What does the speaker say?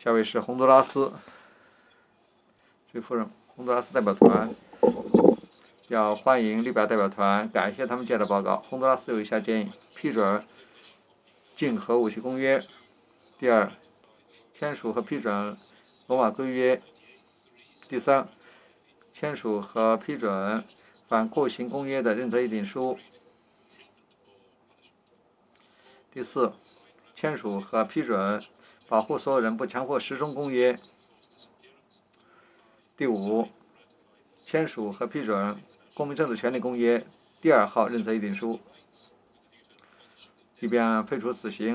下位是洪都拉斯，追夫人，洪都拉斯代表团要欢迎利比亚代表团，感谢他们借的报告。洪都拉斯有以下建议：批准禁核武器公约；第二，签署和批准罗马规约；第三，签署和批准反酷刑公约的认责议定书；第四，签署和批准保护所有人不强迫时钟公约；第五，签署和批准公民政治权利公约第2号认责议定书，以便废除死刑。